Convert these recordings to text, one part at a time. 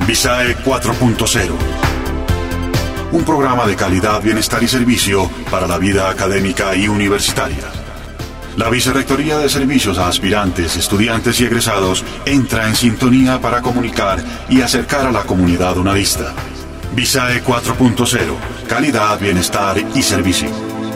Visae 4.0. Un programa de calidad, bienestar y servicio para la vida académica y universitaria. La Vicerrectoría de Servicios a Aspirantes, Estudiantes y Egresados entra en sintonía para comunicar y acercar a la comunidad unadista. Visae 4.0. Calidad, bienestar y servicio.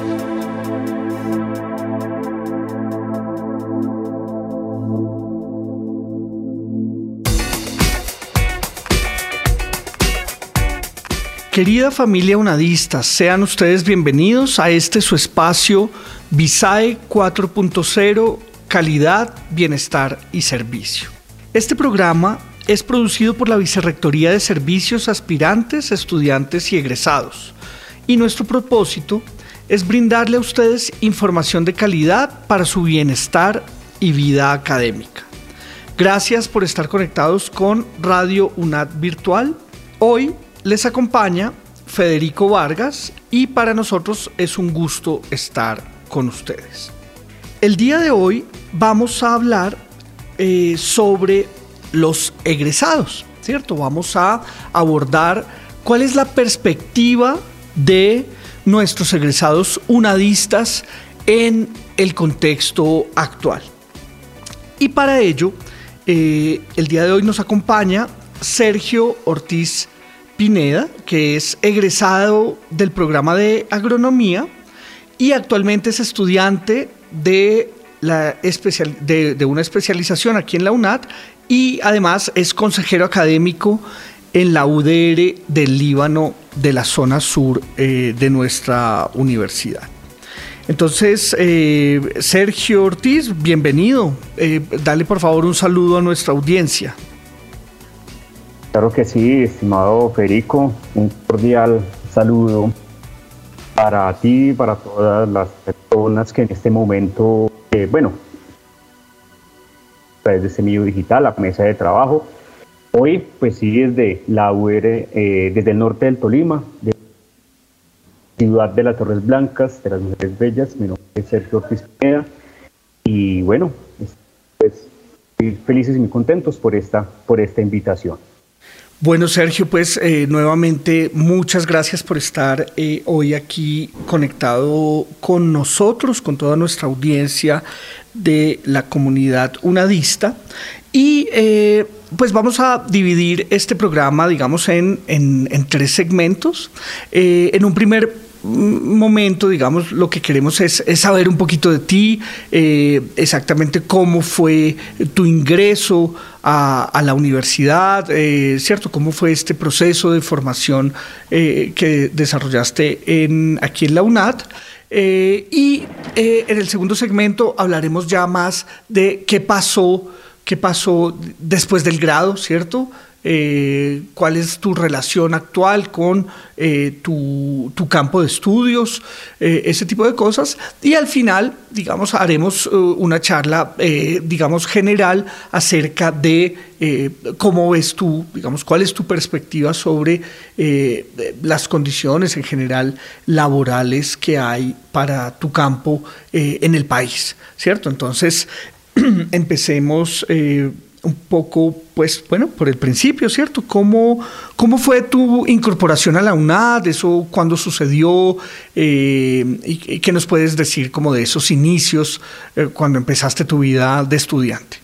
Querida familia unadista, sean ustedes bienvenidos a este su espacio Visae 4.0, calidad, bienestar y servicio. Este programa es producido por la Vicerrectoría de Servicios a Aspirantes, Estudiantes y Egresados. Y nuestro propósito es brindarle a ustedes información de calidad para su bienestar y vida académica. Gracias por estar conectados con Radio UNAD Virtual. Hoy les acompaña Federico Vargas y para nosotros es un gusto estar con ustedes. El día de hoy vamos a hablar sobre los egresados, ¿cierto? Vamos a abordar cuál es la perspectiva de nuestros egresados unadistas en el contexto actual. Y para ello, el día de hoy nos acompaña Sergio Ortiz Pineda, que es egresado del programa de agronomía y actualmente es estudiante de una especialización aquí en la UNAD y además es consejero académico en la UDR del Líbano de la zona sur de nuestra universidad. Entonces, Sergio Ortiz, bienvenido. Dale por favor un saludo a nuestra audiencia. Claro que sí, estimado Federico, un cordial saludo para ti y para todas las personas que en este momento, a través de este medio digital, la mesa de trabajo, hoy pues sí desde la UR, desde el norte del Tolima, de la ciudad de las Torres Blancas, de las Mujeres Bellas. Mi nombre es Sergio Ortiz Pineda y bueno, pues estoy felices y muy contentos por esta invitación. Bueno, Sergio, pues nuevamente muchas gracias por estar hoy aquí conectado con nosotros, con toda nuestra audiencia de la comunidad unadista. Y pues vamos a dividir este programa, digamos, en tres segmentos. En un primer momento, digamos, lo que queremos es saber un poquito de ti, exactamente cómo fue tu ingreso a la universidad, ¿cierto? ¿Cómo fue este proceso de formación que desarrollaste aquí en la UNAD? Y en el segundo segmento hablaremos ya más de qué pasó después del grado, ¿cierto? ¿Cuál es tu relación actual con tu campo de estudios? Ese tipo de cosas. Y al final, digamos, haremos una charla, general acerca de cómo ves tú, digamos, cuál es tu perspectiva sobre las condiciones en general laborales que hay para tu campo en el país, ¿cierto? Entonces, empecemos un poco, pues, bueno, por el principio, ¿cierto? ¿Cómo fue tu incorporación a la UNAD? ¿Eso cuándo sucedió? ¿Y qué nos puedes decir como de esos inicios cuando empezaste tu vida de estudiante?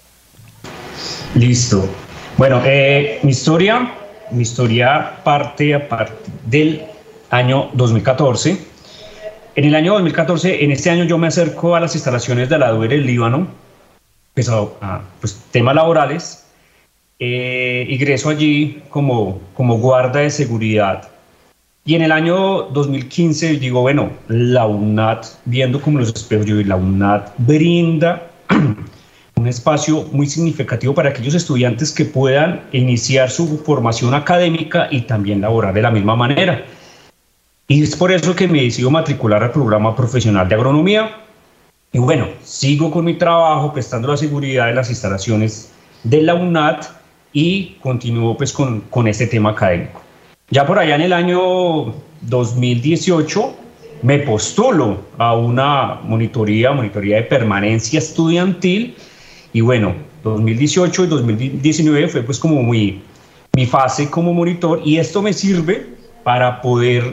Listo. Bueno, mi historia parte a partir del año 2014. En el año 2014, en este año yo me acerco a las instalaciones de la UDR del Líbano, temas laborales, ingreso allí como guarda de seguridad y en el año 2015 digo, bueno, la UNAD, viendo como los espejos, la UNAD brinda un espacio muy significativo para aquellos estudiantes que puedan iniciar su formación académica y también laborar de la misma manera. Y es por eso que me decido matricular al programa profesional de agronomía. Y bueno, sigo con mi trabajo prestando la seguridad de las instalaciones de la UNAD y continúo pues con este tema académico. Ya por allá en el año 2018 me postulo a una monitoría de permanencia estudiantil y bueno, 2018 y 2019 fue pues como mi mi fase como monitor, y esto me sirve para poder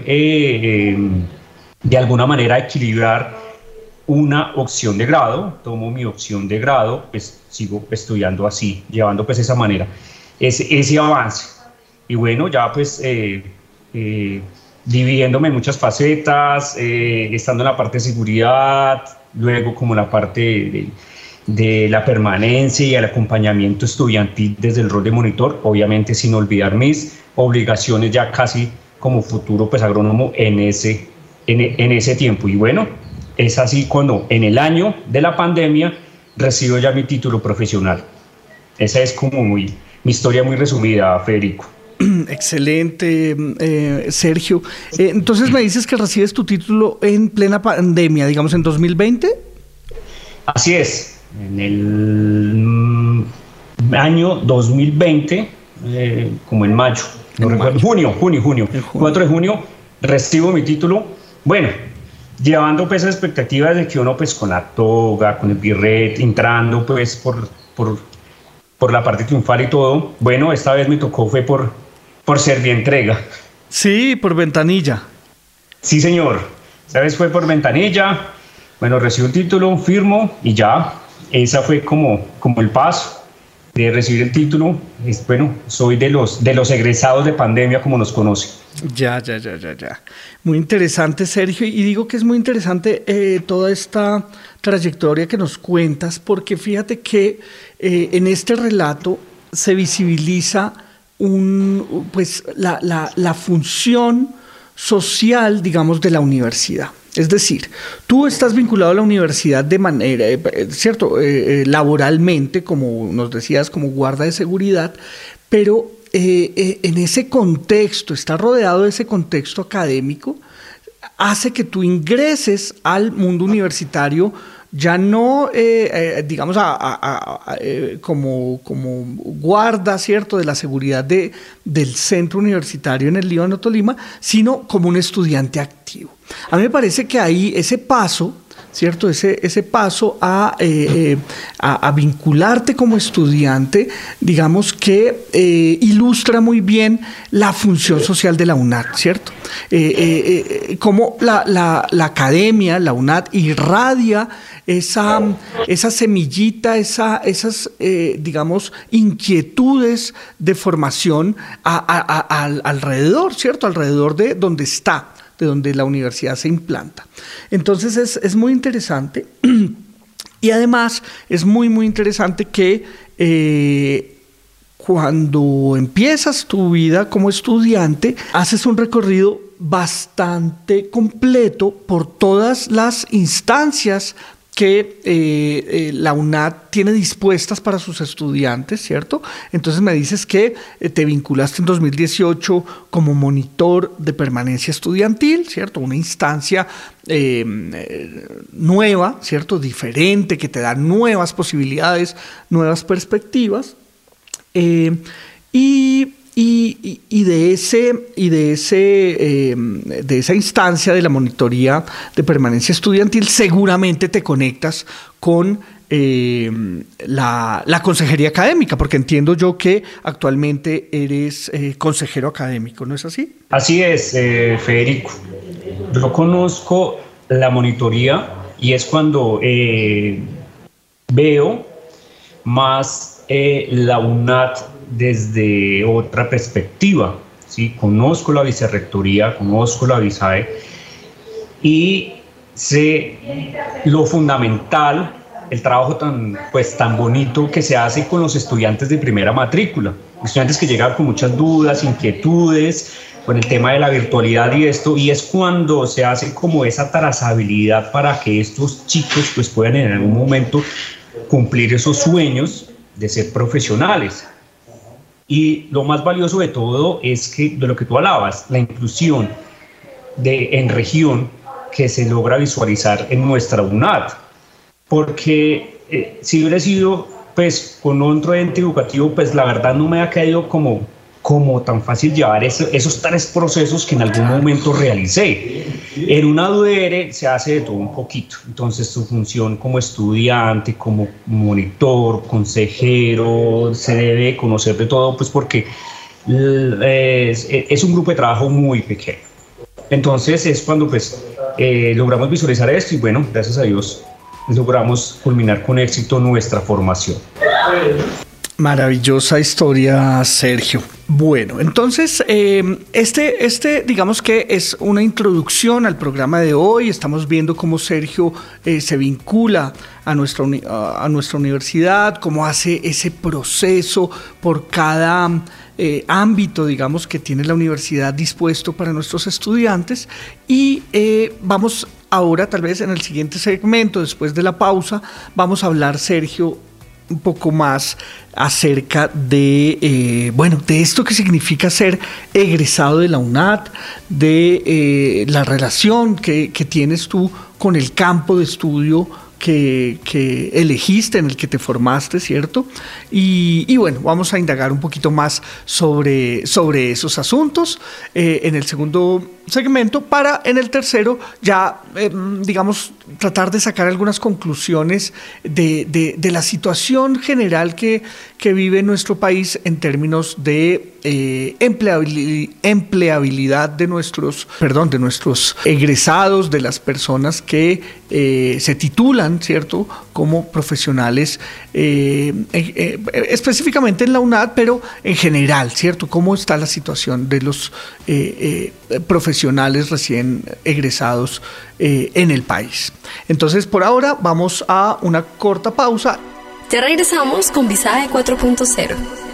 de alguna manera equilibrar una opción de grado. Tomo mi opción de grado, pues sigo estudiando así, llevando pues esa manera, ese avance. Y bueno, ya pues dividiéndome en muchas facetas, estando en la parte de seguridad, luego como la parte de la permanencia y el acompañamiento estudiantil desde el rol de monitor, obviamente sin olvidar mis obligaciones ya casi como futuro pues agrónomo en ese tiempo. Y bueno, es así cuando en el año de la pandemia recibo ya mi título profesional. Esa es como mi historia muy resumida, Federico. Excelente, Sergio. Entonces me dices que recibes tu título en plena pandemia, digamos en 2020. Así es, en el año 2020, como en mayo, no recuerdo, junio, 4 de junio, recibo mi título. Bueno, llevando pues expectativas de que uno pues con la toga, con el birret, entrando pues por la parte triunfal y todo. Bueno, esta vez me tocó fue por Servientrega. Sí, por ventanilla. Sí, señor. Esta vez fue por ventanilla. Bueno, recibo el título, firmo y ya. Esa fue como el paso de recibir el título. Bueno, soy de los egresados de pandemia, como nos conoce. Ya. Muy interesante, Sergio. Y digo que es muy interesante toda esta trayectoria que nos cuentas, porque fíjate que en este relato se visibiliza pues la función social, digamos, de la universidad. Es decir, tú estás vinculado a la universidad de manera, ¿cierto? Laboralmente, como nos decías, como guarda de seguridad, pero en ese contexto, estar rodeado de ese contexto académico, hace que tú ingreses al mundo universitario ya no, digamos, como guarda, ¿cierto?, de la seguridad del centro universitario en el Líbano, Tolima, sino como un estudiante activo. A mí me parece que ahí ese paso, ¿cierto?, ese paso a vincularte como estudiante, digamos que ilustra muy bien la función social de la UNAD, ¿cierto? Cómo la academia, la UNAD, irradia esa semillita, esas, digamos, inquietudes de formación alrededor, ¿cierto? Alrededor de donde está, de donde la universidad se implanta. Entonces es muy interesante y además es muy interesante que cuando empiezas tu vida como estudiante haces un recorrido bastante completo por todas las instancias que la UNAD tiene dispuestas para sus estudiantes, ¿cierto? Entonces me dices que te vinculaste en 2018 como monitor de permanencia estudiantil, ¿cierto? Una instancia nueva, ¿cierto? Diferente, que te da nuevas posibilidades, nuevas perspectivas. Y de esa instancia de la monitoría de permanencia estudiantil seguramente te conectas con la consejería académica, porque entiendo yo que actualmente eres consejero académico, ¿no es así? Así es, Federico. Yo conozco la monitoría y es cuando veo más la UNAD desde otra perspectiva, ¿sí? Conozco la vicerrectoría, conozco la VISAE y sé lo fundamental, el trabajo tan bonito que se hace con los estudiantes de primera matrícula, estudiantes que llegan con muchas dudas, inquietudes, con el tema de la virtualidad y esto, y es cuando se hace como esa trazabilidad para que estos chicos pues puedan en algún momento cumplir esos sueños de ser profesionales. Y lo más valioso de todo es que, de lo que tú hablabas, la inclusión en región que se logra visualizar en nuestra UNAD. Porque si hubiera sido pues, con otro ente educativo, pues la verdad no me ha caído como tan fácil llevar esos 3 procesos que en algún momento realicé. En una UDR se hace de todo un poquito, entonces tu función como estudiante, como monitor, consejero, se debe conocer de todo, pues porque es un grupo de trabajo muy pequeño. Entonces es cuando pues logramos visualizar esto y bueno, gracias a Dios logramos culminar con éxito nuestra formación. Maravillosa historia, Sergio. Bueno, entonces digamos que es una introducción al programa de hoy. Estamos viendo cómo Sergio se vincula a nuestra universidad, cómo hace ese proceso por cada ámbito, digamos, que tiene la universidad dispuesto para nuestros estudiantes. Y vamos ahora, tal vez en el siguiente segmento, después de la pausa, vamos a hablar, Sergio, un poco más acerca de, de esto que significa ser egresado de la UNAD, de la relación que tienes tú con el campo de estudio que elegiste, en el que te formaste, ¿cierto? Y bueno, vamos a indagar un poquito más sobre esos asuntos en el segundo segmento, para en el tercero ya, digamos, tratar de sacar algunas conclusiones de la situación general que vive nuestro país en términos de empleabilidad de nuestros egresados, de las personas que se titulan, ¿cierto?, como profesionales, específicamente en la UNAD, pero en general, ¿cierto? ¿Cómo está la situación de los profesionales recién egresados en el país? Entonces, por ahora, vamos a una corta pausa. Ya regresamos con Visae 4.0.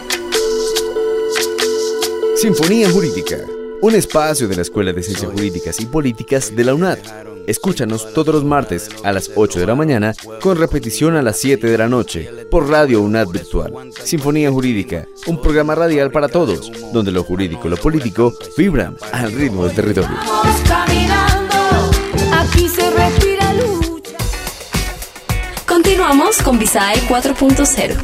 Sinfonía Jurídica, un espacio de la Escuela de Ciencias Jurídicas y Políticas de la UNAD. Escúchanos todos los martes a las 8 de la mañana, con repetición a las 7 de la noche, por Radio UNAD Virtual. Sinfonía Jurídica, un programa radial para todos, donde lo jurídico y lo político vibran al ritmo del territorio. Vamos caminando, aquí se respira lucha. Continuamos con Visae 4.0.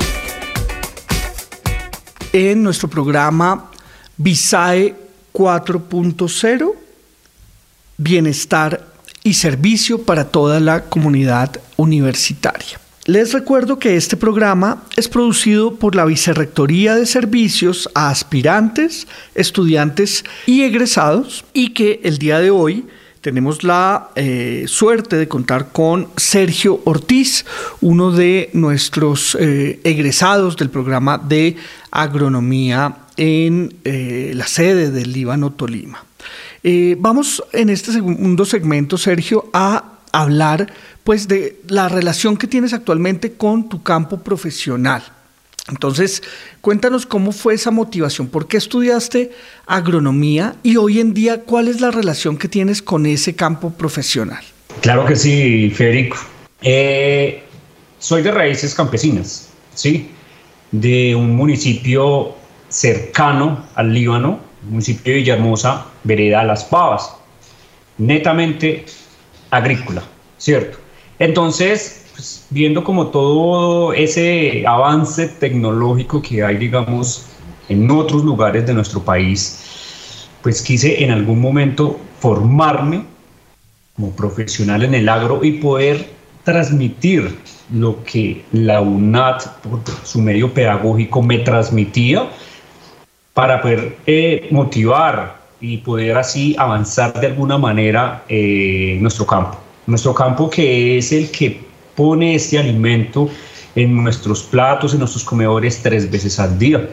En nuestro programa Visae 4.0, bienestar y servicio para toda la comunidad universitaria. Les recuerdo que este programa es producido por la Vicerrectoría de Servicios a Aspirantes, Estudiantes y Egresados, y que el día de hoy tenemos la suerte de contar con Sergio Ortiz, uno de nuestros egresados del programa de agronomía en la sede del Líbano Tolima. Vamos en este segundo segmento, Sergio, a hablar pues de la relación que tienes actualmente con tu campo profesional. Entonces, cuéntanos cómo fue esa motivación, por qué estudiaste agronomía y hoy en día cuál es la relación que tienes con ese campo profesional. Claro que sí, Federico. Soy de raíces campesinas, ¿sí? De un municipio cercano al Líbano, municipio de Villahermosa, vereda Las Pavas, netamente agrícola, ¿cierto? Entonces, pues, viendo como todo ese avance tecnológico que hay, digamos, en otros lugares de nuestro país, pues quise en algún momento formarme como profesional en el agro y poder transmitir lo que la UNAD, por su medio pedagógico, me transmitía, para poder motivar y poder así avanzar de alguna manera nuestro campo que es el que pone este alimento en nuestros platos, en nuestros comedores 3 veces al día.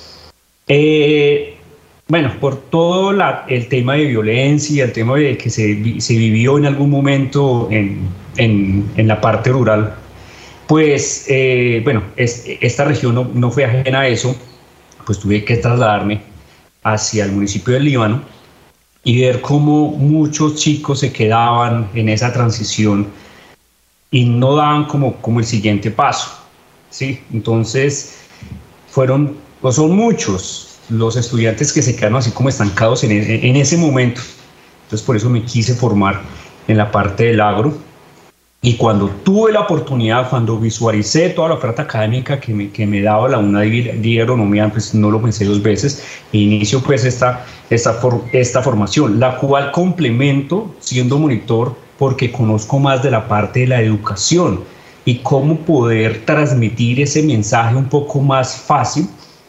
Bueno, por todo el tema de violencia, el tema de que se vivió en algún momento en la parte rural, pues bueno, esta región no fue ajena a eso, pues tuve que trasladarme hacia el municipio del Líbano y ver cómo muchos chicos se quedaban en esa transición y no daban como el siguiente paso, ¿sí? Entonces son muchos los estudiantes que se quedaron así como estancados en ese momento. Entonces por eso me quise formar en la parte del agro. Y cuando tuve la oportunidad, cuando visualicé toda la oferta académica que me daba la UNAD de agronomía, pues no lo pensé 2 veces e inicio pues esta formación, la cual complemento siendo monitor porque conozco más de la parte de la educación y cómo poder transmitir ese mensaje un poco más fácil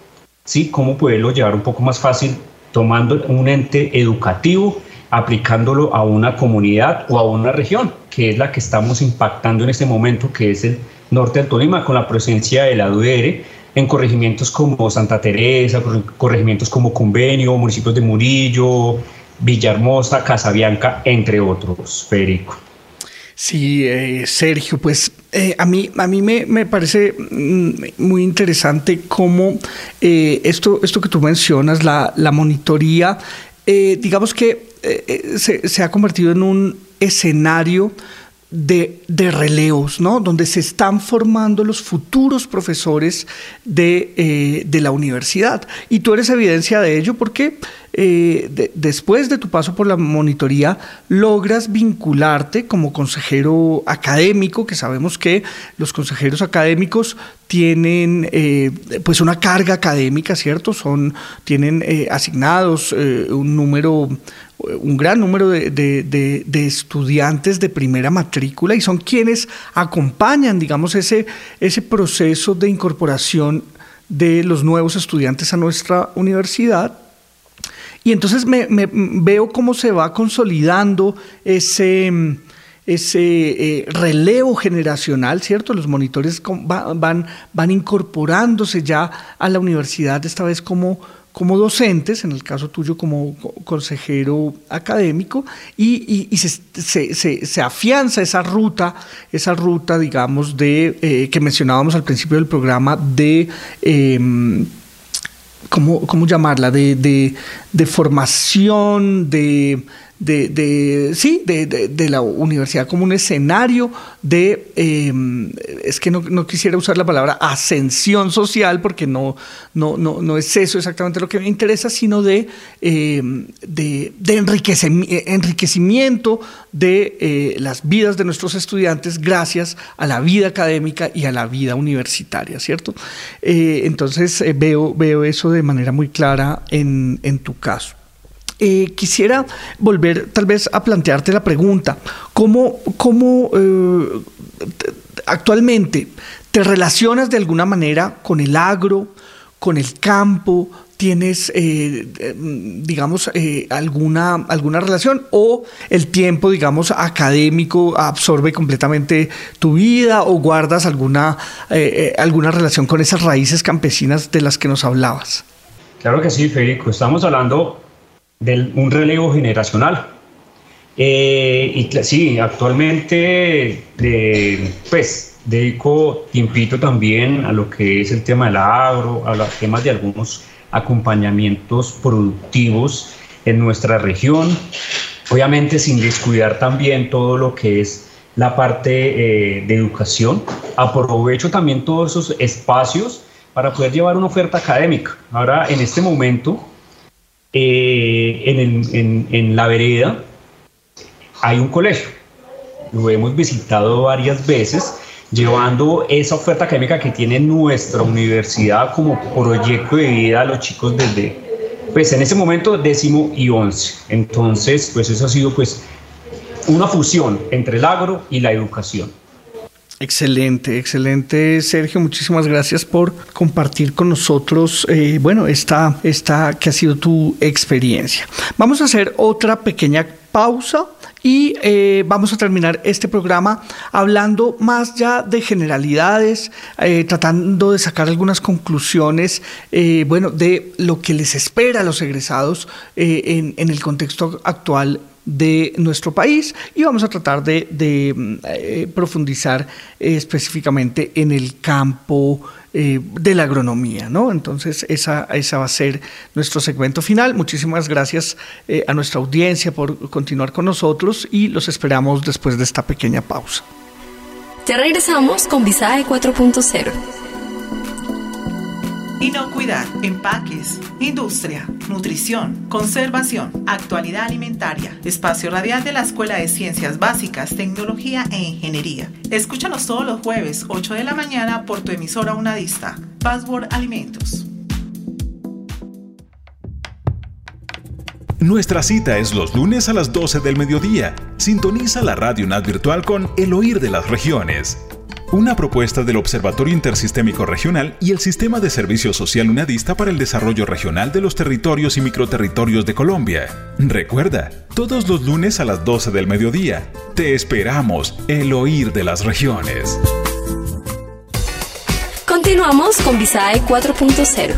¿sí? Cómo poderlo llevar un poco más fácil tomando un ente educativo, aplicándolo a una comunidad o a una región, que es la que estamos impactando en este momento, que es el norte del Tolima, con la presencia de la UDR en corregimientos como Santa Teresa, corregimientos como Convenio, municipios de Murillo, Villahermosa, Casabianca, entre otros, Federico. Sí, Sergio, pues a mí me parece muy interesante cómo esto que tú mencionas, la monitoría, digamos que se ha convertido en un escenario de relevos, ¿no? Donde se están formando los futuros profesores de la universidad. Y tú eres evidencia de ello porque después de tu paso por la monitoría logras vincularte como consejero académico, que sabemos que los consejeros académicos tienen pues una carga académica, ¿cierto? Tienen asignados un gran número de estudiantes de primera matrícula y son quienes acompañan, digamos, ese proceso de incorporación de los nuevos estudiantes a nuestra universidad. Y entonces me veo cómo se va consolidando ese relevo generacional, ¿cierto? Los monitores van incorporándose ya a la universidad, esta vez como docentes, en el caso tuyo como consejero académico, y se afianza esa ruta, digamos, que mencionábamos al principio del programa de ¿cómo llamarla? De formación, de la universidad como un escenario es que no quisiera usar la palabra ascensión social porque no es eso exactamente lo que me interesa, sino de enriquecimiento de las vidas de nuestros estudiantes gracias a la vida académica y a la vida universitaria, ¿cierto? Entonces veo eso de manera muy clara en tu caso. Quisiera volver tal vez a plantearte la pregunta, ¿cómo actualmente te relacionas de alguna manera con el agro, con el campo? ¿Tienes, digamos, alguna relación o el tiempo, digamos, académico absorbe completamente tu vida o guardas alguna relación con esas raíces campesinas de las que nos hablabas? Claro que sí, Federico, estamos hablando de un relevo generacional. Y sí, actualmente pues dedico tiempito también a lo que es el tema del agro, a los temas de algunos acompañamientos productivos en nuestra región, obviamente sin descuidar también todo lo que es la parte de educación. Aprovecho también todos esos espacios para poder llevar una oferta académica. Ahora, en este momento, en la vereda hay un colegio, lo hemos visitado varias veces, llevando esa oferta académica que tiene nuestra universidad como proyecto de vida a los chicos desde, pues en ese momento, 10º y 11. Entonces, pues eso ha sido pues una fusión entre el agro y la educación. Excelente, Sergio, muchísimas gracias por compartir con nosotros, esta que ha sido tu experiencia. Vamos a hacer otra pequeña pausa y vamos a terminar este programa hablando más ya de generalidades, tratando de sacar algunas conclusiones, de lo que les espera a los egresados en el contexto actual de nuestro país, y vamos a tratar de profundizar específicamente en el campo de la agronomía, ¿no? Entonces esa va a ser nuestro segmento final. Muchísimas gracias a nuestra audiencia por continuar con nosotros y los esperamos después de esta pequeña pausa. Ya regresamos con Visae 4.0. Inocuidad, empaques, industria, nutrición, conservación, actualidad alimentaria. Espacio radial de la Escuela de Ciencias Básicas, Tecnología e Ingeniería. Escúchanos todos los jueves, 8 de la mañana, por tu emisora Unadista. Password Alimentos. Nuestra cita es los lunes a las 12 del mediodía. Sintoniza la Radio UNAD virtual con El Oír de las Regiones. Una propuesta del Observatorio Intersistémico Regional y el Sistema de Servicio Social UNADista para el Desarrollo Regional de los Territorios y Microterritorios de Colombia. Recuerda, todos los lunes a las 12 del mediodía. Te esperamos, el oír de las regiones. Continuamos con Visae 4.0.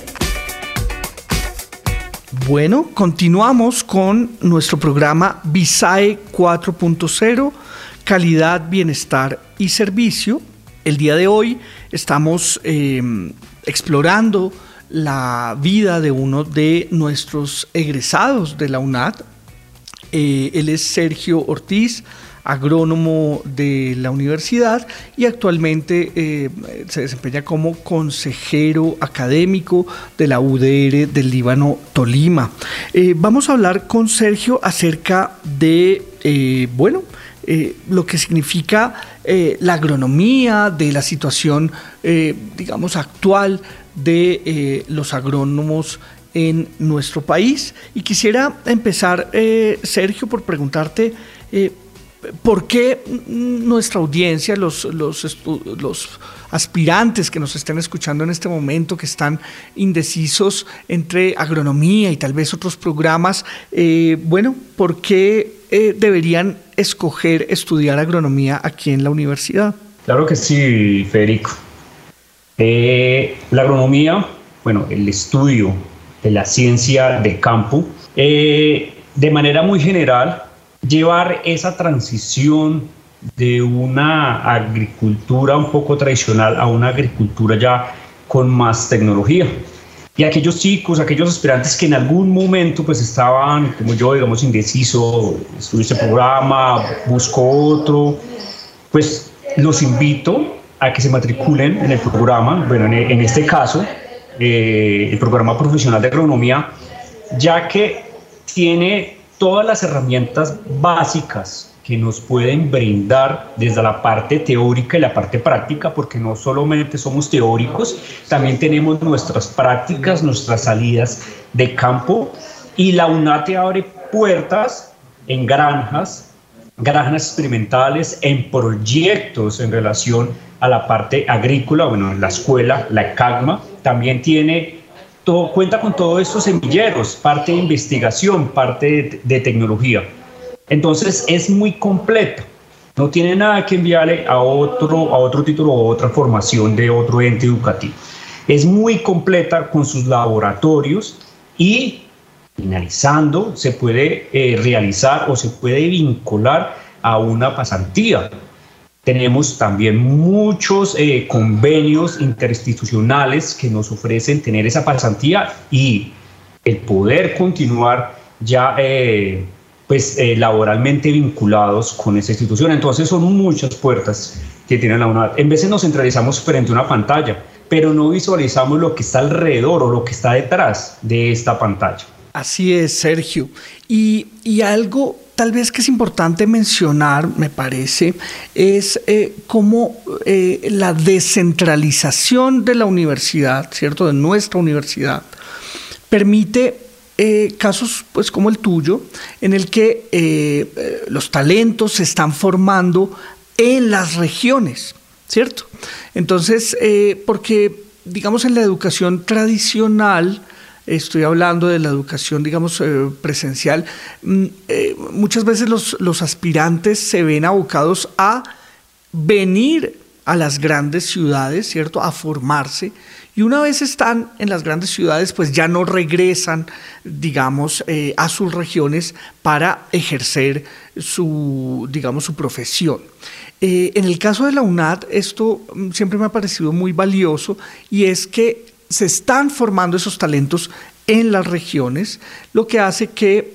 Bueno, continuamos con nuestro programa Visae 4.0, calidad, bienestar y servicio. El día de hoy estamos explorando la vida de uno de nuestros egresados de la UNAD. Él es Sergio Ortiz, agrónomo de la universidad y actualmente se desempeña como consejero académico de la UDR del Líbano Tolima. Vamos a hablar con Sergio acerca de, lo que significa la agronomía, de la situación, digamos, actual de los agrónomos en nuestro país. Y quisiera empezar, Sergio, por preguntarte ¿por qué nuestra audiencia, los aspirantes que nos estén escuchando en este momento, que están indecisos entre agronomía y tal vez otros programas, ¿por qué deberían escoger estudiar agronomía aquí en la universidad? Claro que sí, Federico. La agronomía, el estudio de la ciencia de campo, de manera muy general, llevar esa transición de una agricultura un poco tradicional a una agricultura ya con más tecnología. Y aquellos chicos, aquellos aspirantes que en algún momento pues estaban, como yo, digamos, indeciso, estudio este programa, busco otro, pues los invito a que se matriculen en el programa, en este caso, el programa profesional de agronomía, ya que tiene todas las herramientas básicas que nos pueden brindar desde la parte teórica y la parte práctica, porque no solamente somos teóricos, también tenemos nuestras prácticas, nuestras salidas de campo, y la UNAD te abre puertas en granjas experimentales, en proyectos en relación a la parte agrícola. En la escuela, la ECAGMA, también cuenta con todos estos semilleros, parte de investigación, parte de tecnología. Entonces es muy completo, no tiene nada que enviarle a otro título o otra formación de otro ente educativo. Es muy completa con sus laboratorios y finalizando se puede realizar o se puede vincular a una pasantía. Tenemos también muchos convenios interinstitucionales que nos ofrecen tener esa pasantía y el poder continuar ya laboralmente vinculados con esa institución. Entonces son muchas puertas que tiene la UNAD. En veces nos centralizamos frente a una pantalla, pero no visualizamos lo que está alrededor o lo que está detrás de esta pantalla. Así es, Sergio. Y algo tal vez que es importante mencionar, me parece, es cómo la descentralización de la universidad, ¿cierto?, de nuestra universidad, permite casos pues como el tuyo, en el que los talentos se están formando en las regiones, ¿cierto? Entonces, porque digamos en la educación tradicional, estoy hablando de la educación, digamos, presencial, muchas veces los aspirantes se ven abocados a venir a las grandes ciudades, ¿cierto?, a formarse, y una vez están en las grandes ciudades, pues ya no regresan, digamos, a sus regiones para ejercer su profesión. En el caso de la UNAD, esto siempre me ha parecido muy valioso, y es que se están formando esos talentos en las regiones, lo que hace que,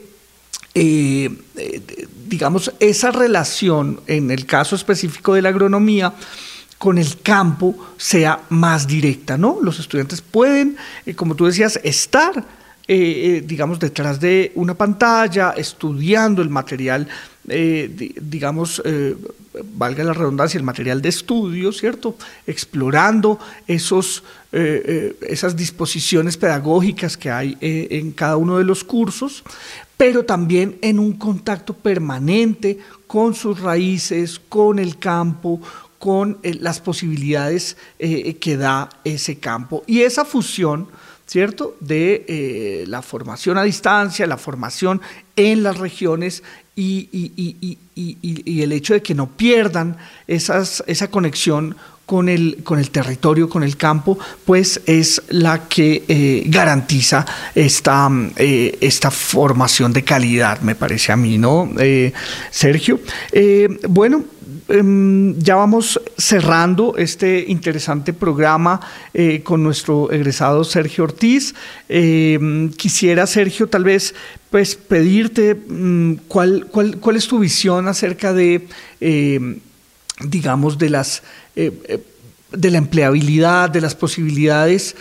digamos, esa relación, en el caso específico de la agronomía, con el campo sea más directa, ¿no? Los estudiantes pueden, como tú decías, estar, digamos, detrás de una pantalla, estudiando el material, valga la redundancia, el material de estudio, ¿cierto?, explorando esas disposiciones pedagógicas que hay en cada uno de los cursos, pero también en un contacto permanente con sus raíces, con el campo, con las posibilidades que da ese campo. Y esa fusión, ¿cierto?, de la formación a distancia, la formación en las regiones y el hecho de que no pierdan esa conexión con el territorio, con el campo, pues es la que garantiza esta formación de calidad, me parece a mí, ¿no, Sergio? Bueno, ya vamos cerrando este interesante programa con nuestro egresado Sergio Ortiz. Quisiera, Sergio, tal vez pues pedirte cuál es tu visión acerca de, digamos, de la empleabilidad, de las posibilidades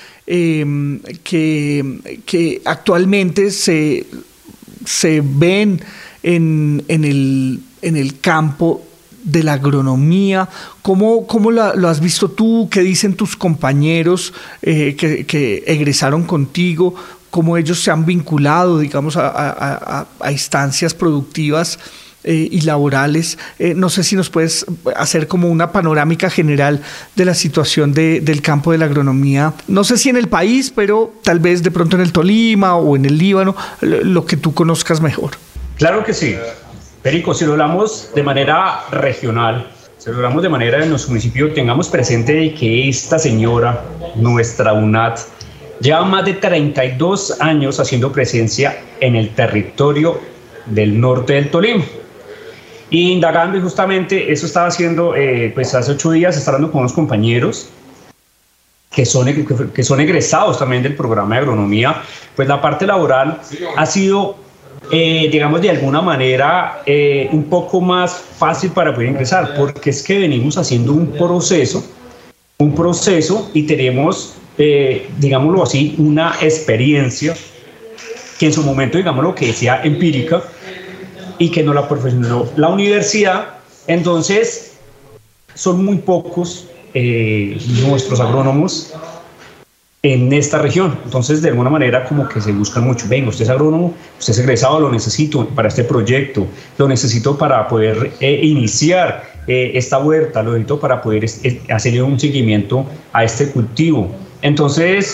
que actualmente se ven en el campo de la agronomía. ¿Cómo lo has visto tú? ¿Qué dicen tus compañeros que egresaron contigo? ¿Cómo ellos se han vinculado, digamos, a instancias productivas y laborales? No sé si nos puedes hacer como una panorámica general de la situación del campo de la agronomía, no sé si en el país, pero tal vez de pronto en el Tolima o en el Líbano, lo que tú conozcas mejor. Claro que sí. Perico, si lo hablamos de manera regional, si lo hablamos de manera de nuestro municipio, tengamos presente de que esta señora, nuestra UNAT, lleva más de 32 años haciendo presencia en el territorio del norte del Tolima. Y indagando, y justamente eso estaba haciendo, pues hace 8 días, estaba hablando con unos compañeros que son egresados también del programa de agronomía. Pues la parte laboral ha sido, digamos, de alguna manera un poco más fácil para poder ingresar, porque es que venimos haciendo un proceso y tenemos, digámoslo así, una experiencia que en su momento, digámoslo, que decía empírica, y que no la profesionalizó la universidad. Entonces son muy pocos nuestros agrónomos en esta región. Entonces, de alguna manera, como que se buscan mucho. Venga, usted es agrónomo, usted es egresado, lo necesito para este proyecto, lo necesito para poder iniciar esta huerta, lo necesito para poder hacerle un seguimiento a este cultivo. Entonces,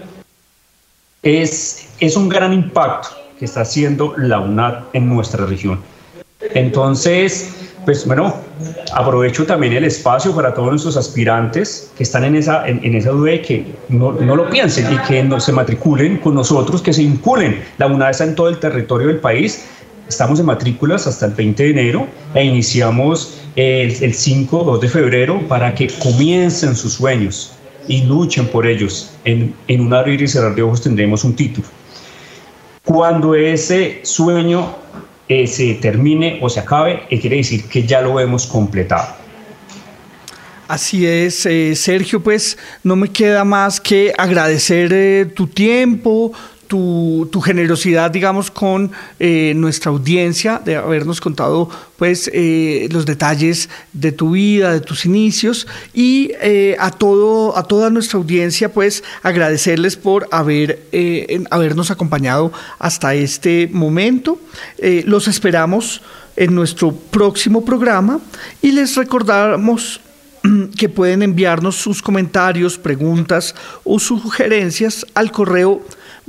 es un gran impacto que está haciendo la UNAT en nuestra región. Entonces, pues bueno, aprovecho también el espacio para todos nuestros aspirantes que están en esa duda de que no lo piensen y que no se matriculen con nosotros, que se vinculen. La UNAT está en todo el territorio del país. Estamos en matrículas hasta el 20 de enero e iniciamos el 2 de febrero para que comiencen sus sueños y luchen por ellos. En un abrir y cerrar de ojos tendremos un título. Cuando ese sueño se termine o se acabe, quiere decir que ya lo hemos completado. Así es, Sergio, pues no me queda más que agradecer tu tiempo, tu generosidad, digamos, con nuestra audiencia, de habernos contado pues los detalles de tu vida, de tus inicios, y a toda nuestra audiencia, pues agradecerles por habernos acompañado hasta este momento. Los esperamos en nuestro próximo programa y les recordamos que pueden enviarnos sus comentarios, preguntas o sugerencias al correo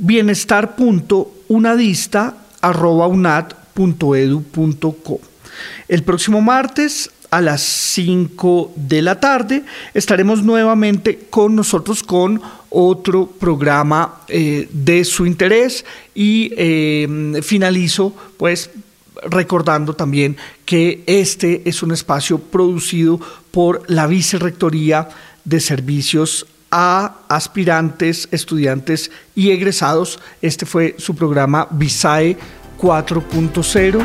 bienestar.unadista@unat.edu.co. El próximo martes a las 5 de la tarde estaremos nuevamente con nosotros con otro programa de su interés y finalizo pues recordando también que este es un espacio producido por la Vicerrectoría de Servicios a aspirantes, estudiantes y egresados. Este fue su programa VISAE 4.0.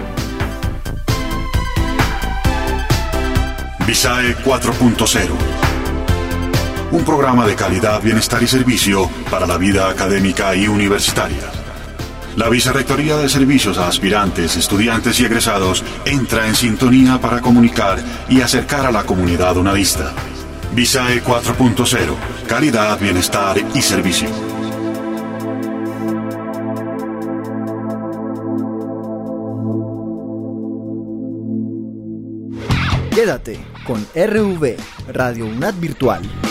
VISAE 4.0. Un programa de calidad, bienestar y servicio para la vida académica y universitaria. La Vicerrectoría de Servicios a Aspirantes, Estudiantes y Egresados entra en sintonía para comunicar y acercar a la comunidad unadista. VISAE 4.0. Calidad, bienestar y servicio. Quédate. con RV, Radio UNAD Virtual.